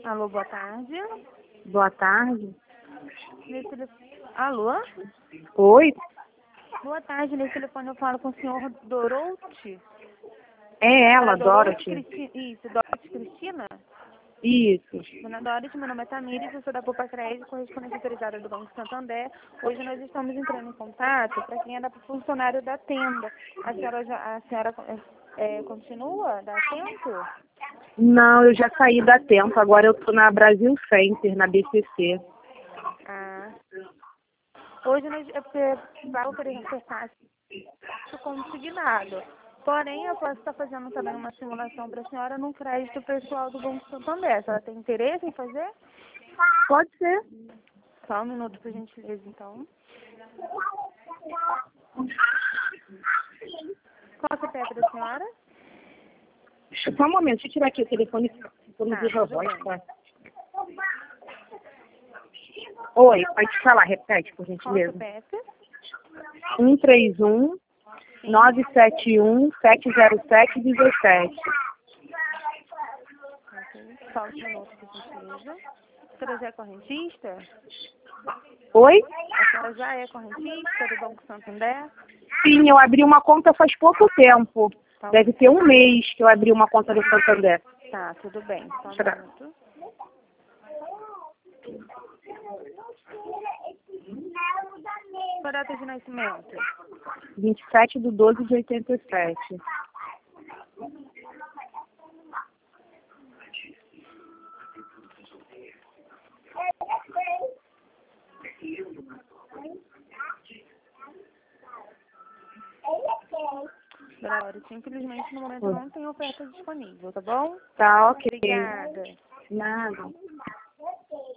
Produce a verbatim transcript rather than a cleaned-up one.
Alô, boa tarde. Boa tarde. Nesse tele... Alô? Oi? Boa tarde, nesse telefone eu falo com o senhor Dorothy. É ela, Dona Dorothy Dorothy. Cristina. Isso, Dorothy Cristina? Isso. Dona Dorothy, meu nome é Tamires, eu sou da Poupa Crédito, correspondente autorizada do Banco Santander. Hoje nós estamos entrando em contato para quem era funcionário da tenda. A senhora, já, a senhora é, continua da Atento? Não, eu já saí da Tempo, agora eu tô na Brasil Center, na B C C. Ah. Hoje nós é porque vai oferecer consignado. Porém, eu posso estar fazendo também uma simulação para a senhora num crédito pessoal do Banco Santander. A senhora tem interesse em fazer? Pode ser. Só um minuto, por gentileza, então. Qual é o C P F da senhora? Só um momento, deixa eu tirar aqui o telefone por Tá, viva tudo voz, bem. tá? Oi, pode falar, repete, por Qual é o gentileza. C P F? um três um, nove sete um, sete zero sete, um sete. Ok. Só um minuto, por gentileza. A senhora já é correntista? Oi? A senhora já é correntista do Banco Santander? Sim, eu abri uma conta faz pouco tempo. Tá, Deve ter um mês que eu abri uma conta no Santander. tá, tudo bem. Só um Pra- minuto. Sua data de nascimento? vinte e sete de doze de oitenta e sete. Dora, infelizmente no momento não tem oferta disponível, tá bom? Tá, ok. Obrigada. Nada.